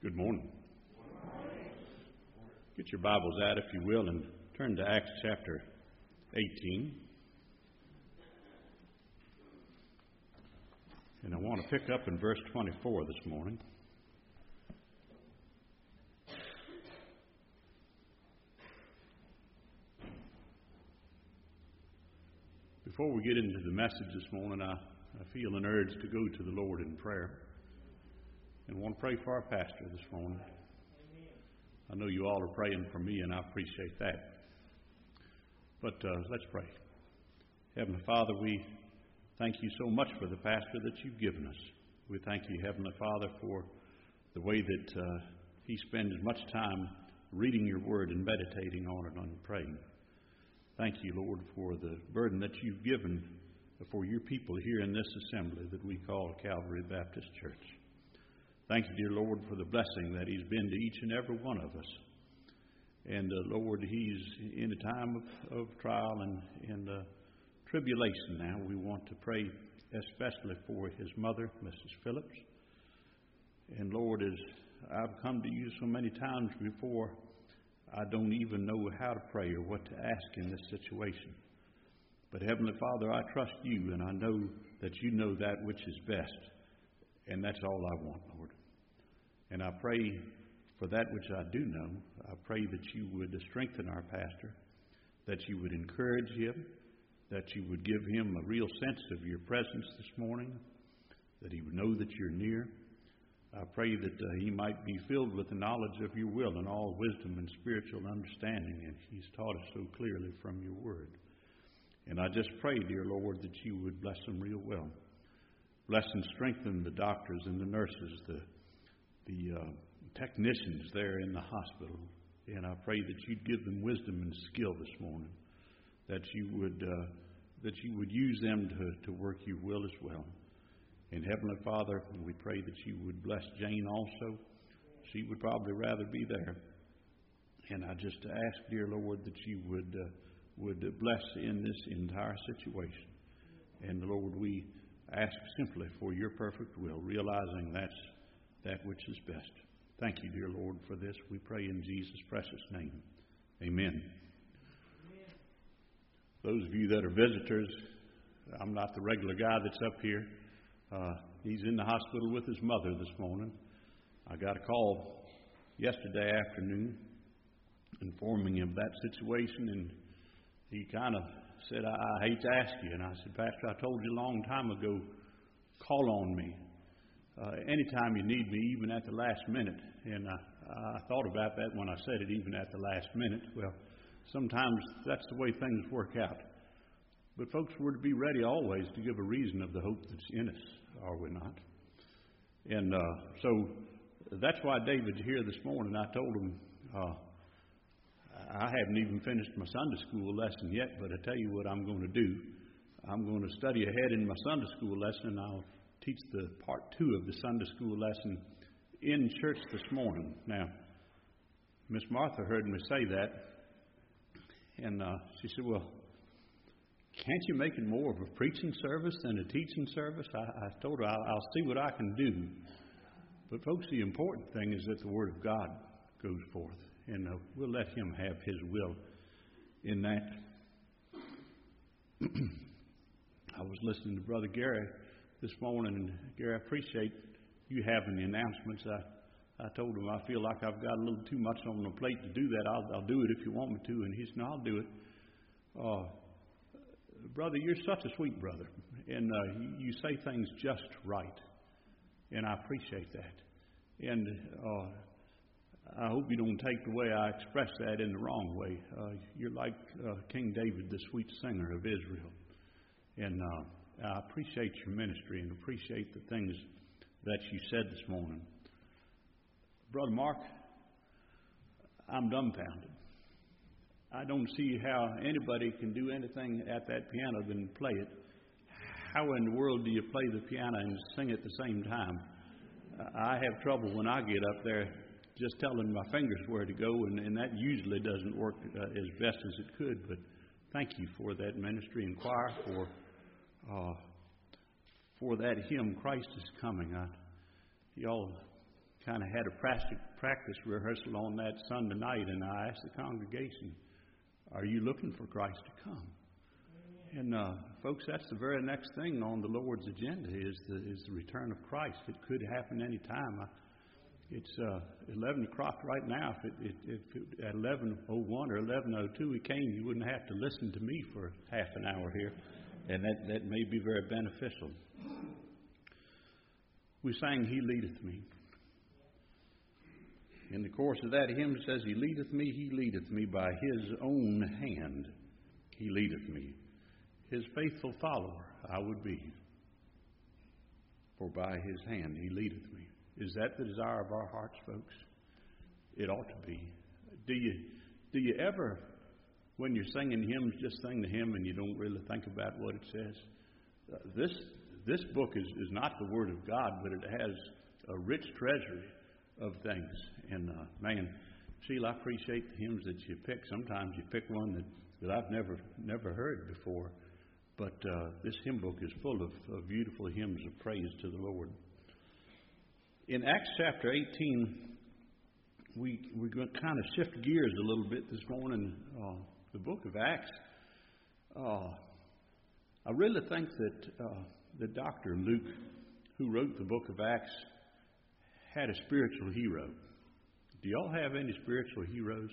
Good morning. Get your Bibles out, if you will, and turn to Acts chapter 18. And I want to pick up in verse 24 this morning. Before we get into the message this morning, I feel an urge to go to the Lord in prayer. And want to pray for our pastor this morning. I know you all are praying for me, and I appreciate that. But let's pray. Heavenly Father, we thank you so much for the pastor that you've given us. We thank you, Heavenly Father, for the way that he spends much time reading your word and meditating on it and praying. Thank you, Lord, for the burden that you've given for your people here in this assembly that we call Calvary Baptist Church. Thank you, dear Lord, for the blessing that he's been to each and every one of us. And, Lord, he's in a time of trial and tribulation now. We want to pray especially for his mother, Mrs. Phillips. And, Lord, as I've come to you so many times before, I don't even know how to pray or what to ask in this situation. But, Heavenly Father, I trust you, and I know that you know that which is best. And that's all I want, Lord. And I pray for that which I do know. I pray that you would strengthen our pastor, that you would encourage him, that you would give him a real sense of your presence this morning, that he would know that you're near. I pray that he might be filled with the knowledge of your will and all wisdom and spiritual understanding, and he's taught us so clearly from your word. And I just pray, dear Lord, that you would bless him real well. Bless and strengthen the doctors and the nurses, the technicians there in the hospital. And I pray that you'd give them wisdom and skill this morning, that you would use them to work your will as well. And Heavenly Father, we pray that you would bless Jane also. She would probably rather be there. And I just ask, dear Lord, that you would bless in this entire situation. And Lord, we ask simply for your perfect will, realizing that's that which is best. Thank you, dear Lord, for this. We pray in Jesus' precious name. Amen. Those of you that are visitors, I'm not the regular guy that's up here. He's in the hospital with his mother this morning. I got a call yesterday afternoon informing him of that situation, and he kind of said, I hate to ask you. And I said, Pastor, I told you a long time ago, call on me. Anytime you need me, even at the last minute. And I thought about that when I said it, even at the last minute. Well, sometimes that's the way things work out. But folks, we're to be ready always to give a reason of the hope that's in us, are we not? And so that's why David's here this morning. I told him, I haven't even finished my Sunday school lesson yet, but I tell you what I'm going to do. I'm going to study ahead in my Sunday school lesson, and I'll teach the part 2 of the Sunday school lesson in church this morning. Now, Miss Martha heard me say that, and she said, well, can't you make it more of a preaching service than a teaching service? I told her I'll see what I can do. But folks, the important thing is that the Word of God goes forth, and we'll let Him have His will in that. I was listening to Brother Gary this morning, and Gary, I appreciate you having the announcements. I told him I feel like I've got a little too much on the plate to do that. I'll do it if you want me to, and he said, no, I'll do it. Brother, you're such a sweet brother, and you say things just right, and I appreciate that. And I hope you don't take the way I express that in the wrong way. You're like King David, the sweet singer of Israel, and I appreciate your ministry and appreciate the things that you said this morning. Brother Mark, I'm dumbfounded. I don't see how anybody can do anything at that piano than play it. How in the world do you play the piano and sing at the same time? I have trouble when I get up there just telling my fingers where to go, and that usually doesn't work as best as it could. But thank you for that ministry and choir, for that hymn, Christ is Coming. Y'all kind of had a practice rehearsal on that Sunday night, and I asked the congregation, are you looking for Christ to come? And folks, that's the very next thing on the Lord's agenda is the return of Christ. It could happen any time. It's 11 o'clock right now. If at 11:01 or 11:02 he came, you wouldn't have to listen to me for half an hour here, and that may be very beneficial. We sang, He Leadeth Me. In the course of that hymn, it says, He leadeth me by His own hand. He leadeth me. His faithful follower I would be, for by His hand He leadeth me. Is that the desire of our hearts, folks? It ought to be. Do you ever, when you're singing hymns, just sing the hymn and you don't really think about what it says? This book is not the Word of God, but it has a rich treasury of things. And man, Sheila, I appreciate the hymns that you pick. Sometimes you pick one that I've never heard before. But this hymn book is full of beautiful hymns of praise to the Lord. In Acts chapter 18, we're going to kind of shift gears a little bit this morning. The book of Acts, I really think that Dr. Luke, who wrote the book of Acts, had a spiritual hero. Do y'all have any spiritual heroes?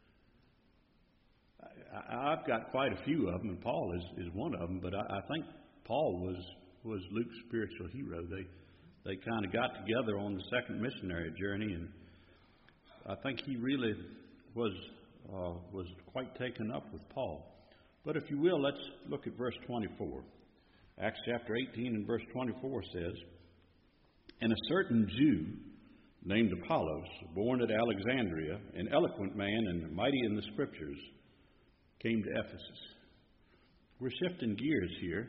I've got quite a few of them, and Paul is one of them, but I think Paul was Luke's spiritual hero. They kind of got together on the second missionary journey, and I think he really was quite taken up with Paul. But if you will, let's look at verse 24. Acts chapter 18 and verse 24 says, And a certain Jew named Apollos, born at Alexandria, an eloquent man and mighty in the Scriptures, came to Ephesus. We're shifting gears here.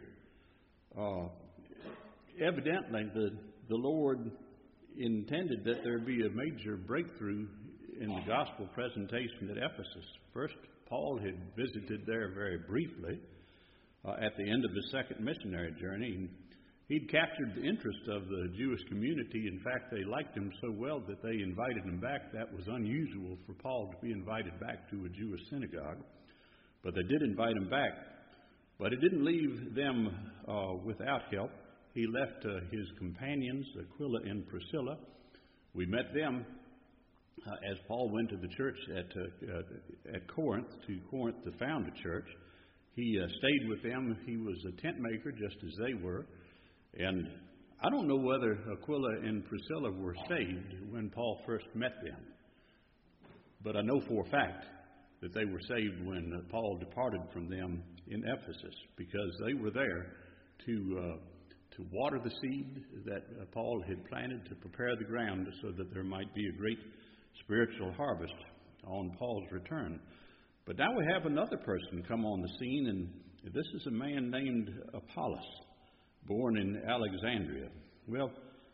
Evidently, the Lord intended that there be a major breakthrough in the gospel presentation at Ephesus. First, Paul had visited there very briefly at the end of his second missionary journey. He'd captured the interest of the Jewish community. In fact, they liked him so well that they invited him back. That was unusual for Paul to be invited back to a Jewish synagogue. But they did invite him back. But it didn't leave them without help. He left his companions, Aquila and Priscilla. We met them as Paul went to the church at Corinth, to Corinth to found a church. He stayed with them. He was a tent maker, just as they were. And I don't know whether Aquila and Priscilla were saved when Paul first met them. But I know for a fact that they were saved when Paul departed from them in Ephesus, because they were there to water the seed that Paul had planted, to prepare the ground so that there might be a great spiritual harvest on Paul's return. But now we have another person come on the scene, and this is a man named Apollos, born in Alexandria. Well,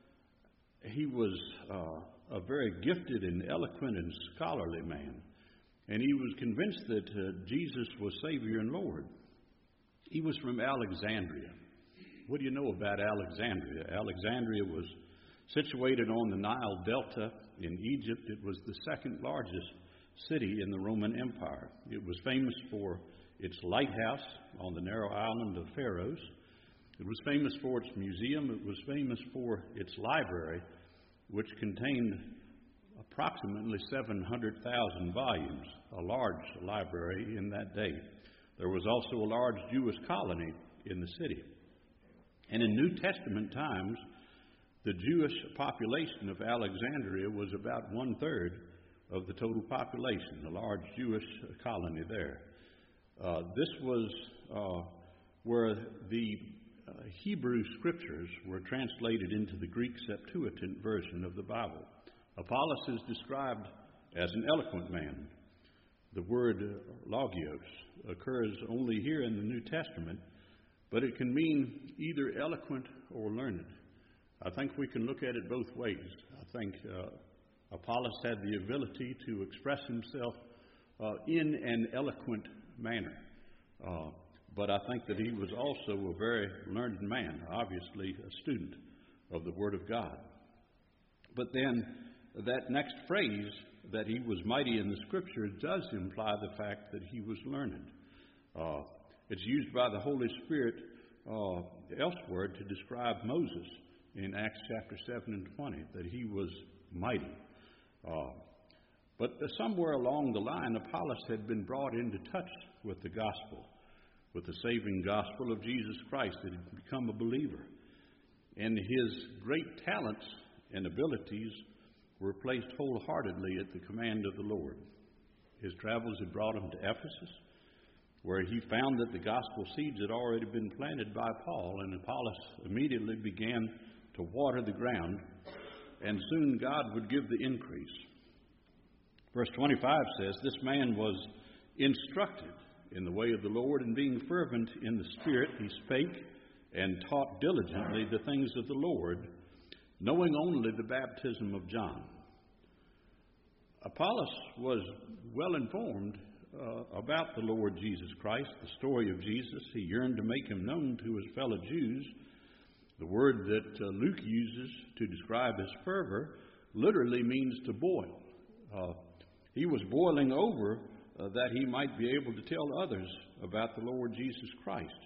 he was a very gifted and eloquent and scholarly man, and he was convinced that Jesus was Savior and Lord. He was from Alexandria. What do you know about Alexandria? Alexandria was situated on the Nile Delta in Egypt. It was the second largest city in the Roman Empire. It was famous for its lighthouse on the narrow island of Pharos. It was famous for its museum. It was famous for its library, which contained approximately 700,000 volumes, a large library in that day. There was also a large Jewish colony in the city. And in New Testament times, the Jewish population of Alexandria was about 1/3 of the total population, a large Jewish colony there. This was where the Hebrew Scriptures were translated into the Greek Septuagint version of the Bible. Apollos is described as an eloquent man. The word logios occurs only here in the New Testament, but it can mean either eloquent or learned. I think we can look at it both ways. I think Apollos had the ability to express himself in an eloquent manner. But I think that he was also a very learned man, obviously a student of the Word of God. But then that next phrase, that he was mighty in the Scripture, does imply the fact that he was learned. It's used by the Holy Spirit elsewhere to describe Moses in Acts chapter 7 and 20, that he was mighty. But somewhere along the line, Apollos had been brought into touch with the gospel, with the saving gospel of Jesus Christ, that had become a believer. And his great talents and abilities were placed wholeheartedly at the command of the Lord. His travels had brought him to Ephesus, where he found that the gospel seeds had already been planted by Paul, and Apollos immediately began to water the ground, and soon God would give the increase. Verse 25 says, "This man was instructed in the way of the Lord, and being fervent in the Spirit, he spake and taught diligently the things of the Lord, knowing only the baptism of John." Apollos was well informed about the Lord Jesus Christ, the story of Jesus. He yearned to make him known to his fellow Jews. The word that Luke uses to describe his fervor literally means to boil. He was boiling over that he might be able to tell others about the Lord Jesus Christ.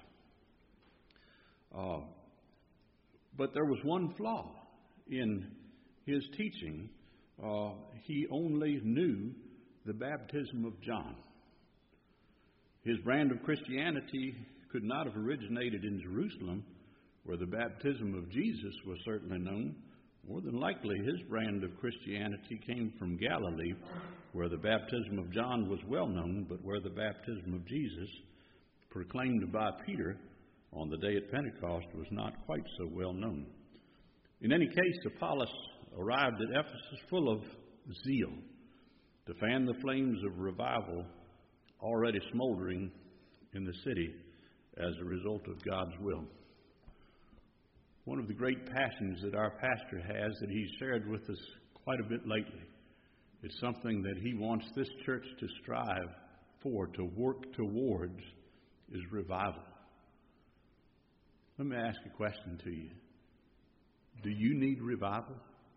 But there was one flaw in his teaching. He only knew the baptism of John. His brand of Christianity could not have originated in Jerusalem, where the baptism of Jesus was certainly known. More than likely, his brand of Christianity came from Galilee, where the baptism of John was well known, but where the baptism of Jesus, proclaimed by Peter on the day at Pentecost, was not quite so well known. In any case, Apollos arrived at Ephesus full of zeal to fan the flames of revival already smoldering in the city as a result of God's will. One of the great passions that our pastor has, that he's shared with us quite a bit lately, is something that he wants this church to strive for, to work towards, is revival. Let me ask a question to you. Do you need revival?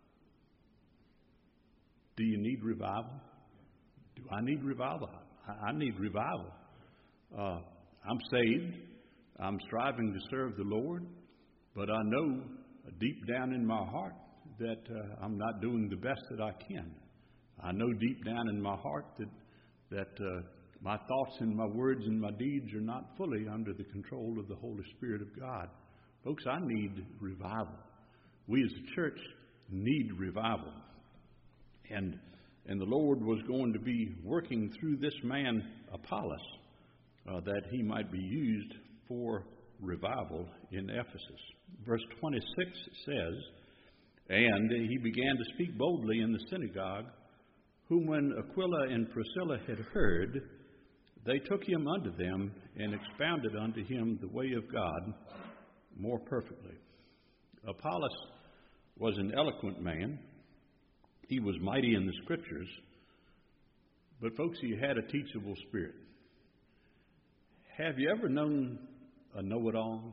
Do you need revival? Do I need revival? I need revival. I'm saved. I'm striving to serve the Lord. But I know deep down in my heart that I'm not doing the best that I can. I know deep down in my heart that my thoughts and my words and my deeds are not fully under the control of the Holy Spirit of God. Folks, I need revival. We as a church need revival. And the Lord was going to be working through this man, Apollos, that he might be used for revival in Ephesus. Verse 26 says, "And he began to speak boldly in the synagogue, whom when Aquila and Priscilla had heard, they took him unto them and expounded unto him the way of God more perfectly." Apollos was an eloquent man. He was mighty in the Scriptures. But folks, he had a teachable spirit. Have you ever known a know-it-all?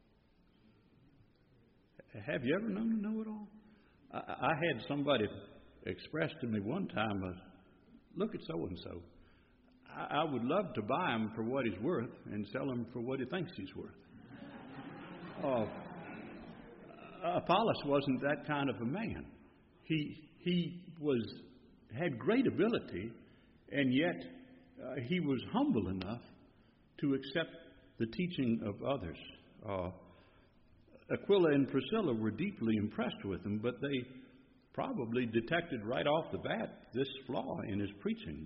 Have you ever known a know-it-all? I had somebody express to me one time, "Look at so-and-so. I would love to buy him for what he's worth and sell him for what he thinks he's worth." Apollos wasn't that kind of a man. He had great ability, and yet he was humble enough to accept the teaching of others. Aquila and Priscilla were deeply impressed with him, but they probably detected right off the bat this flaw in his preaching.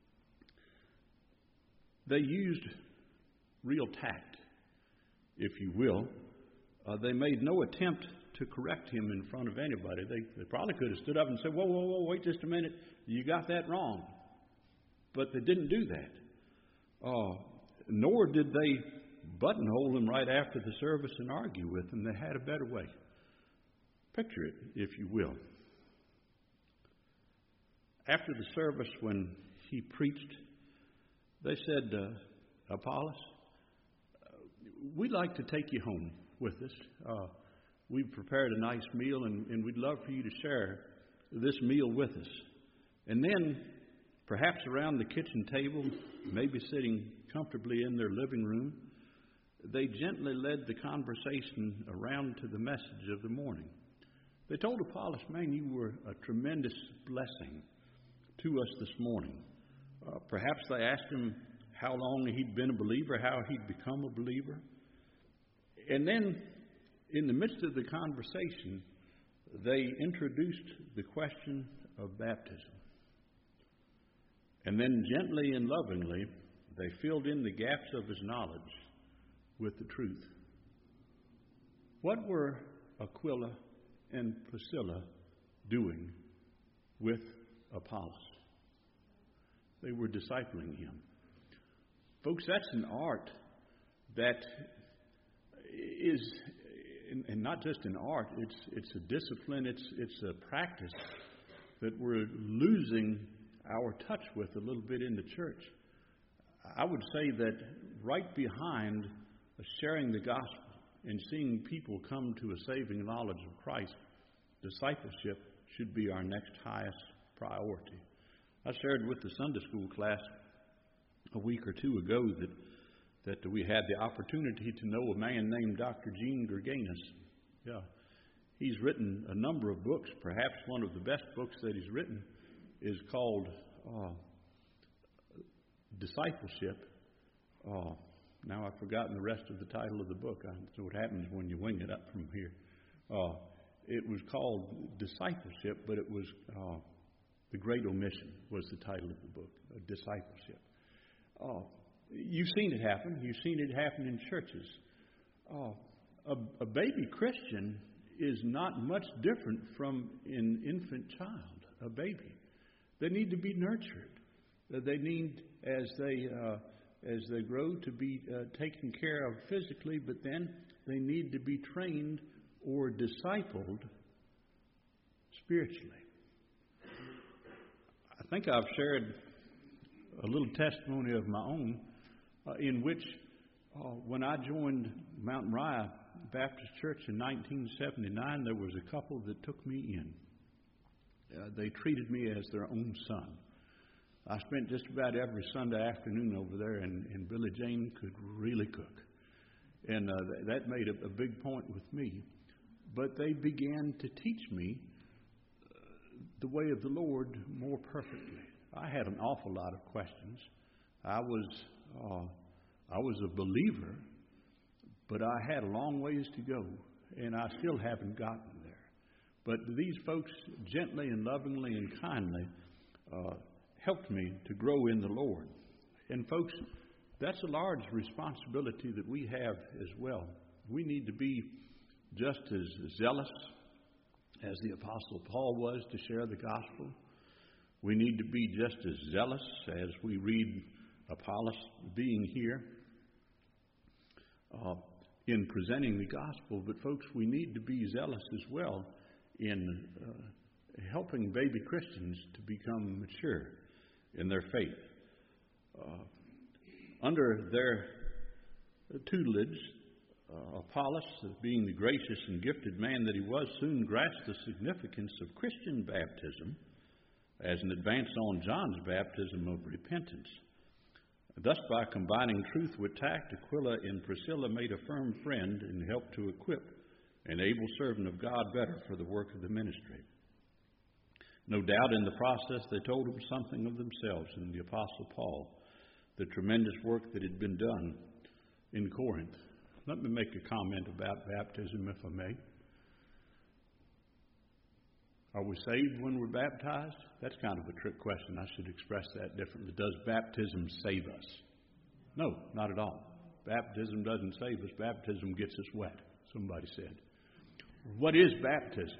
They used real tact, if you will. They made no attempt to correct him in front of anybody. They probably could have stood up and said, whoa, wait just a minute, you got that wrong. But they didn't do that. Nor did they buttonhole him right after the service and argue with him. They had a better way. Picture it, if you will. After the service, when he preached, they said, "Apollos, we'd like to take you home with us. We've prepared a nice meal, and we'd love for you to share this meal with us. And then, perhaps around the kitchen table, maybe sitting comfortably in their living room, they gently led the conversation around to the message of the morning. They told Apollos, man, you were a tremendous blessing to us this morning. Perhaps they asked him how long he'd been a believer, how he'd become a believer. And then, in the midst of the conversation, they introduced the question of baptism. And then gently and lovingly, they filled in the gaps of his knowledge with the truth. What were Aquila and Priscilla doing with Apollos? They were discipling him. Folks, that's an art that is, and not just an art, it's a discipline, it's a practice that we're losing our touch with a little bit in the church. I would say that right behind sharing the gospel and seeing people come to a saving knowledge of Christ, discipleship should be our next highest priority. I shared with the Sunday school class a week or two ago that we had the opportunity to know a man named Dr. Gene Gerganis. Yeah, he's written a number of books. Perhaps one of the best books that he's written is called Discipleship. Now I've forgotten the rest of the title of the book. That's what happens when you wing it up from here. It was called Discipleship, but it was The Great Omission was the title of the book, Discipleship. You've seen it happen. You've seen it happen in churches. A baby Christian is not much different from an infant child, a baby. They need to be nurtured. They need, as they grow, to be taken care of physically, but then they need to be trained or discipled spiritually. I think I've shared a little testimony of my own in which when I joined Mount Moriah Baptist Church in 1979, there was a couple that took me in. They treated me as their own son. I spent just about every Sunday afternoon over there, and Billy Jane could really cook. And that made a big point with me. But they began to teach me the way of the Lord more perfectly. I had an awful lot of questions. I was a believer, but I had a long ways to go, and I still haven't gotten there. But these folks gently and lovingly and kindly helped me to grow in the Lord. And folks, that's a large responsibility that we have as well. We need to be just as zealous as the Apostle Paul was to share the gospel. We need to be just as zealous as we read Apollos being here in presenting the gospel. But folks, we need to be zealous as well in helping baby Christians to become mature in their faith. Under their tutelage, Apollos, being the gracious and gifted man that he was, soon grasped the significance of Christian baptism as an advance on John's baptism of repentance. Thus, by combining truth with tact, Aquila and Priscilla made a firm friend and helped to equip an able servant of God better for the work of the ministry. No doubt in the process they told him something of themselves and the Apostle Paul, the tremendous work that had been done in Corinth. Let me make a comment about baptism, if I may. Are we saved when we're baptized? That's kind of a trick question. I should express that differently. Does baptism save us? No, not at all. Baptism doesn't save us. Baptism gets us wet, somebody said. What is baptism?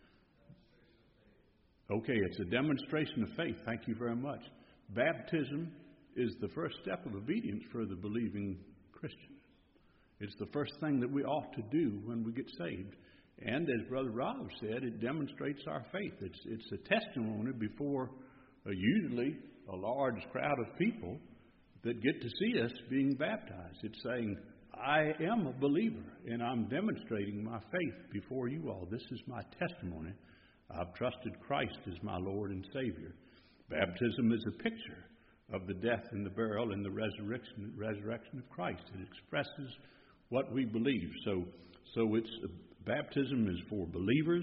Okay, it's a demonstration of faith. Thank you very much. Baptism is the first step of obedience for the believing Christian. It's the first thing that we ought to do when we get saved. And as Brother Rob said, it demonstrates our faith. It's a testimony before usually a large crowd of people that get to see us being baptized. It's saying, I am a believer, and I'm demonstrating my faith before you all. This is my testimony I've trusted Christ as my Lord and Savior. Baptism is a picture of the death and the burial and the resurrection of Christ. It expresses what we believe. So baptism is for believers,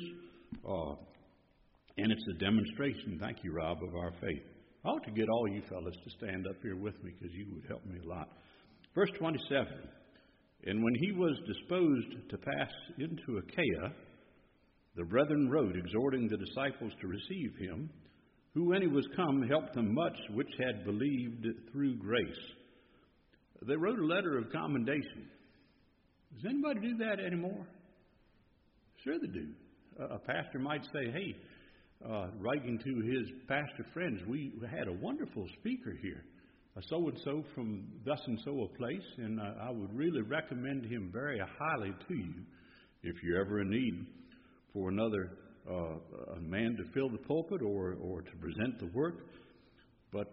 and it's a demonstration, thank you, Rob, of our faith. I ought to get all you fellas to stand up here with me because you would help me a lot. Verse 27, and when he was disposed to pass into Achaia, the brethren wrote, exhorting the disciples to receive him, who, when he was come, helped them much which had believed through grace. They wrote a letter of commendation. Does anybody do that anymore? Sure they do. A pastor might say, hey, writing to his pastor friends, we had a wonderful speaker here, so-and-so from thus-and-so a place, and I would really recommend him very highly to you if you're ever in need for another a man to fill the pulpit or to present the work. But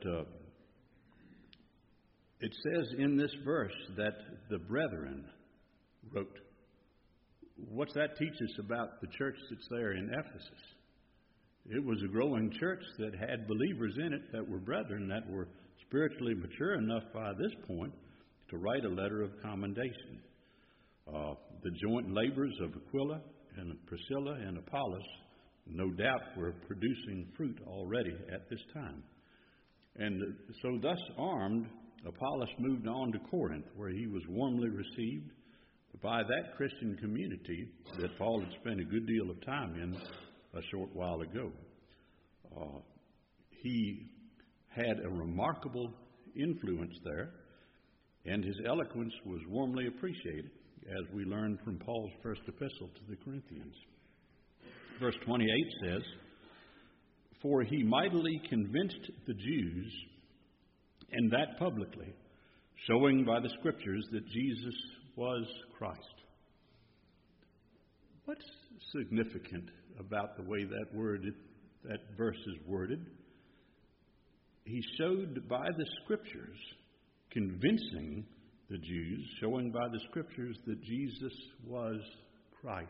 it says in this verse that the brethren wrote. What's that teach us about the church that's there in Ephesus? It was a growing church that had believers in it that were brethren, that were spiritually mature enough by this point to write a letter of commendation. The joint labors of Aquila and Priscilla and Apollos, no doubt, were producing fruit already at this time. And so thus armed, Apollos moved on to Corinth, where he was warmly received by that Christian community that Paul had spent a good deal of time in a short while ago. He had a remarkable influence there, and his eloquence was warmly appreciated, as we learned from Paul's first epistle to the Corinthians. Verse 28 says, for he mightily convinced the Jews, and that publicly, showing by the Scriptures that Jesus was Christ. What's significant about the way that verse is worded? He showed by the Scriptures, convincing the Jews, showing by the Scriptures that Jesus was Christ.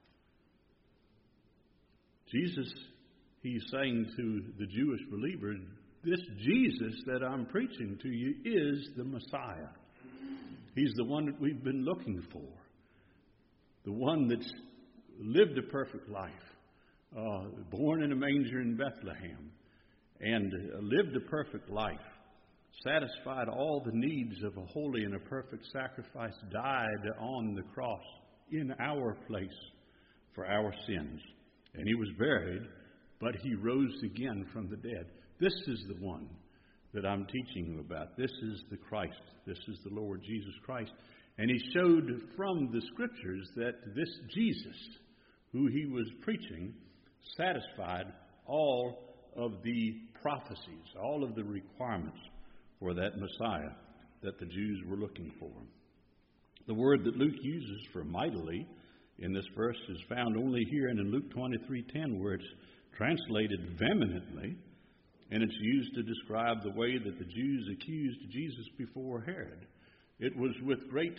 Jesus, he's saying to the Jewish believers, this Jesus that I'm preaching to you is the Messiah. He's the one that we've been looking for. The one that's lived a perfect life, born in a manger in Bethlehem, and lived a perfect life, satisfied all the needs of a holy and a perfect sacrifice, died on the cross in our place for our sins. And he was buried, but he rose again from the dead. This is the one that I'm teaching you about. This is the Christ. This is the Lord Jesus Christ. And he showed from the Scriptures that this Jesus, who he was preaching, satisfied all of the prophecies, all of the requirements for that Messiah that the Jews were looking for. The word that Luke uses for mightily in this verse is found only here and in Luke 23:10, where it's translated vehemently, and it's used to describe the way that the Jews accused Jesus before Herod. It was with great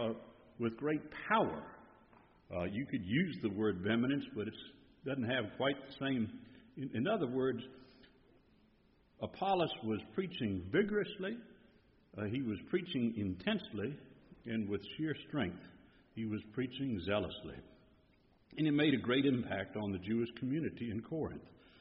power. You could use the word vehemence, but it doesn't have quite the same. In other words, Apollos was preaching vigorously. He was preaching intensely and with sheer strength. He was preaching zealously. And it made a great impact on the Jewish community in Corinth.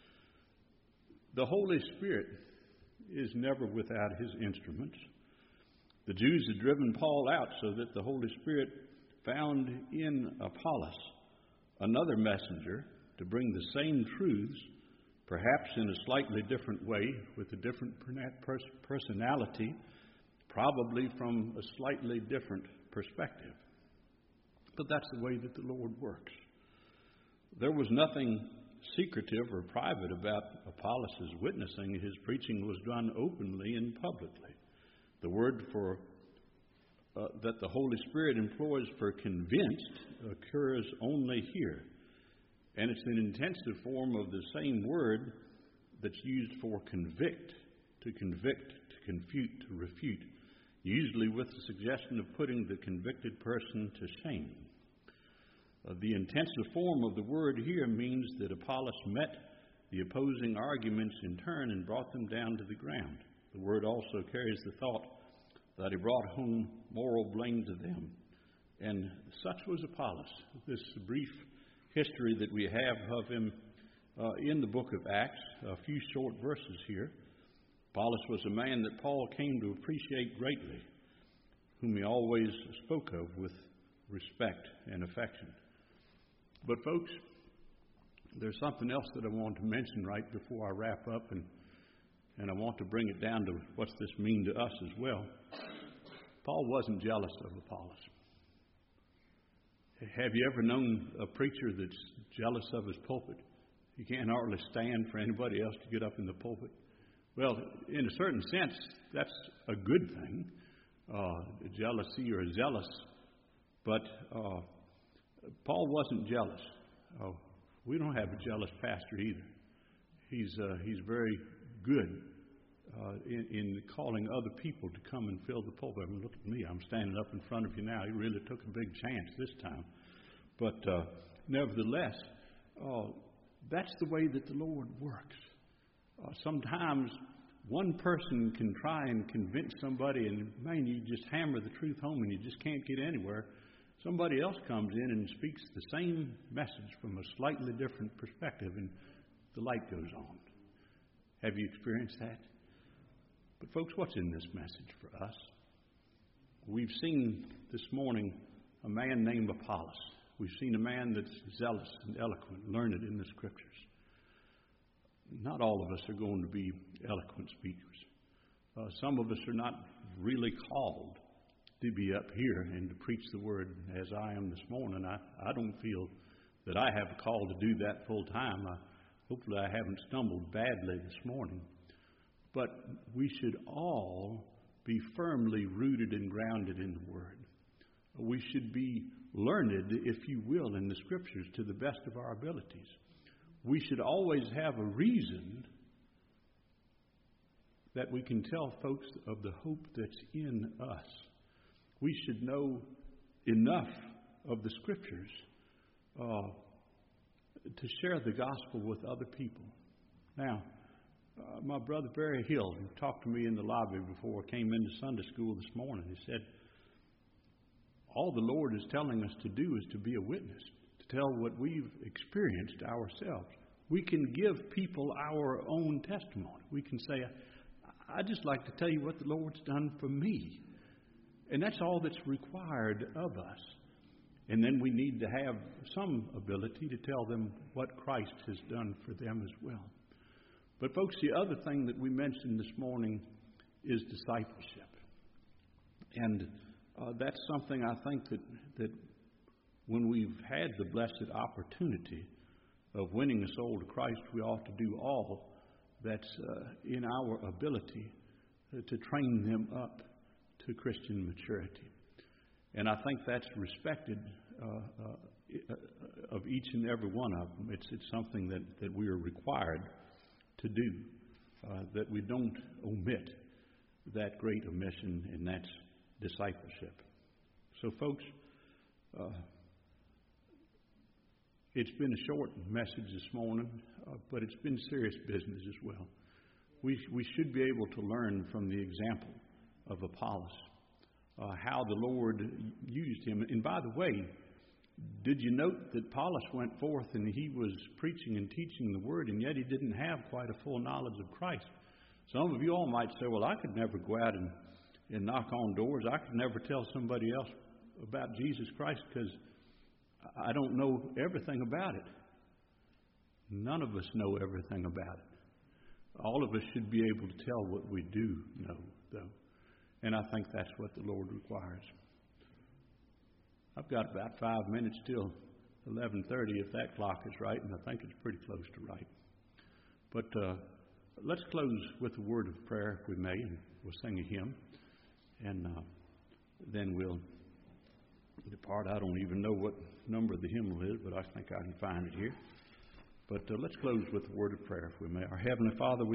The Holy Spirit is never without his instruments. The Jews had driven Paul out so that the Holy Spirit found in Apollos another messenger to bring the same truths, perhaps in a slightly different way, with a different personality, probably from a slightly different perspective. But that's the way that the Lord works. There was nothing secretive or private about Apollos' witnessing. His preaching was done openly and publicly. The word for that the Holy Spirit employs for convinced occurs only here. And it's an intensive form of the same word that's used for convict, to confute, to refute, usually with the suggestion of putting the convicted person to shame. The intensive form of the word here means that Apollos met the opposing arguments in turn and brought them down to the ground. The word also carries the thought that he brought home moral blame to them. And such was Apollos. This brief history that we have of him in the book of Acts, a few short verses here. Apollos was a man that Paul came to appreciate greatly, whom he always spoke of with respect and affection. But folks, there's something else that I want to mention right before I wrap up, and I want to bring it down to what's this mean to us as well. Paul wasn't jealous of Apollos. Have you ever known a preacher that's jealous of his pulpit? He can't hardly stand for anybody else to get up in the pulpit. Well, in a certain sense, that's a good thing, jealousy or zealous. But Paul wasn't jealous. We don't have a jealous pastor either. He's very good in calling other people to come and fill the pulpit. I mean, look at me. I'm standing up in front of you now. He really took a big chance this time. But nevertheless, that's the way that the Lord works. Sometimes one person can try and convince somebody, and man, you just hammer the truth home and you just can't get anywhere. Somebody else comes in and speaks the same message from a slightly different perspective, and the light goes on. Have you experienced that? But folks, what's in this message for us? We've seen this morning a man named Apollos. We've seen a man that's zealous and eloquent, learned in the Scriptures. Not all of us are going to be eloquent speakers. Some of us are not really called to be up here and to preach the Word as I am this morning. I don't feel that I have a call to do that full time. Hopefully I haven't stumbled badly this morning. But we should all be firmly rooted and grounded in the Word. We should be learned, if you will, in the Scriptures to the best of our abilities. We should always have a reason that we can tell folks of the hope that's in us. We should know enough of the Scriptures to share the gospel with other people. Now, my brother Barry Hill, who talked to me in the lobby before I came into Sunday school this morning, he said, all the Lord is telling us to do is to be a witness, to tell what we've experienced ourselves. We can give people our own testimony. We can say, I'd just like to tell you what the Lord's done for me. And that's all that's required of us. And then we need to have some ability to tell them what Christ has done for them as well. But folks, the other thing that we mentioned this morning is discipleship. And that's something I think that when we've had the blessed opportunity of winning a soul to Christ, we ought to do all that's in our ability to train them up to Christian maturity. And I think that's respected of each and every one of them. It's something that we are required to do, that we don't omit that great omission, and that's discipleship. So folks, it's been a short message this morning, but it's been serious business as well. We should be able to learn from the example of Apollos, how the Lord used him. And by the way, did you note that Apollos went forth and he was preaching and teaching the Word, and yet he didn't have quite a full knowledge of Christ? Some of you all might say, well, I could never go out and knock on doors. I could never tell somebody else about Jesus Christ because I don't know everything about it. None of us know everything about it. All of us should be able to tell what we do know, though. And I think that's what the Lord requires. I've got about 5 minutes till 11:30, if that clock is right, and I think it's pretty close to right. But let's close with a word of prayer, if we may, and we'll sing a hymn. And then we'll depart. I don't even know what number the hymn is, but I think I can find it here. But let's close with a word of prayer, if we may. Our Heavenly Father,